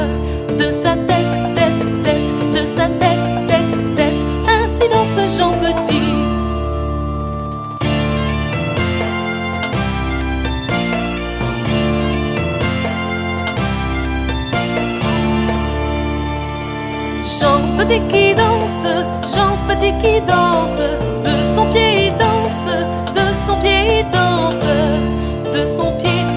de sa tête, tête, tête, de sa tête, tête, tête, ainsi danse Jean Petit. Jean Petit qui danse, Jean Petit qui danse, de son pied il danse, de son pied il danse, de son pied